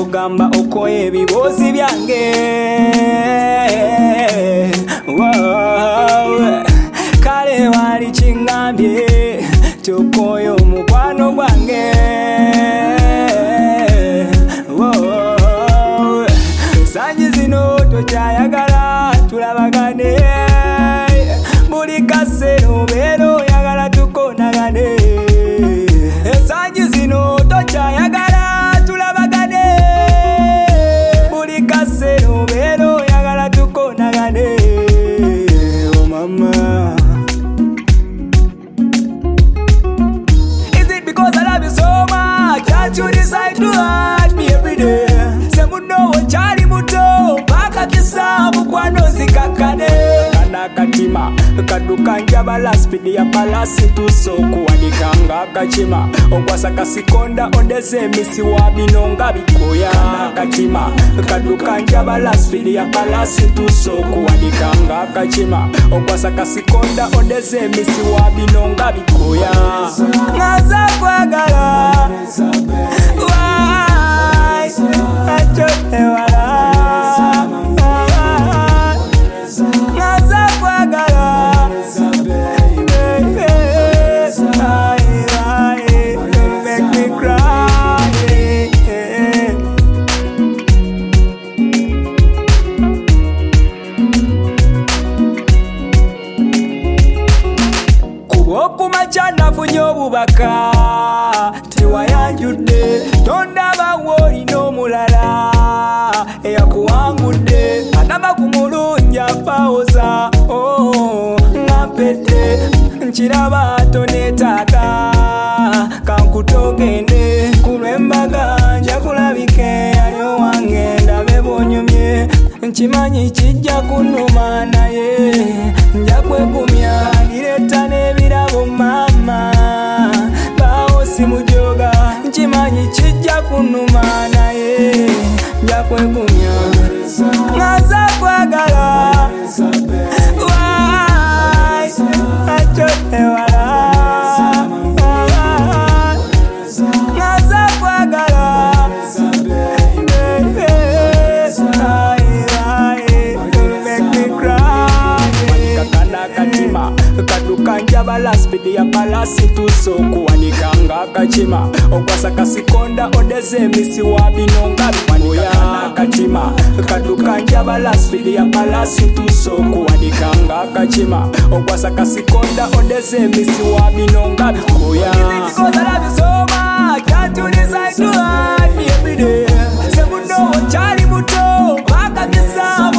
ogamba okoye ebibuuzi byange. Kale wali kingambye tokoye omukwano gwange. Sanji zino tokyayagala tulabagane, buli kaseera obeera oyagala tukonagane. Sanji zino tokyayagala tulabagane, buli kaseera obeera oyagala tukonagane. Oh mama, is it because I love you so much that you decide to hurt me every day? Semuno ochali muto mpaka kisa mukwano zikakane. Kana katima kaduka njabala spidi ya balasi tusokuwanika nga kachima. Okwasa kasikonda ondeze emisi wa binonga bikoya. Kana katima kaduka njabala spidi ya balasi tusokuwanika nga kachima. Okwasa kasikonda ondeze emisi wa binonga bikoya. Ngaza kwagala Kumachana funyo bubaka tiwayanjudde tondaba wolino mulala eyakuwangudde atama kumulunja paoza ngampete nkiraba tonetaka kankutogende kulwembaga njakulabike alio wange ndabe bonyumye nkimanyi kijja kunuma naye njakwegumya ndireta n'ebirabo mama bawo simujoga nkimanyi kijja kunuma naye njakwegumya ngaza kwagala acho ewala ngaza kwagala kaduka njabala spidi ya balasi tusokuwanika nga kachima. Okwasa kasikonda ondeze emisi wa binonga bikoya. Kachima kaduka njabala spidi ya balasi tusokuwanika nga kachima. Okwasa kasikonda ondeze emisi wa binonga bikoya. Is it because I love you so much that you decide to hurt me every day? Semuno ochali muto mpaka kisa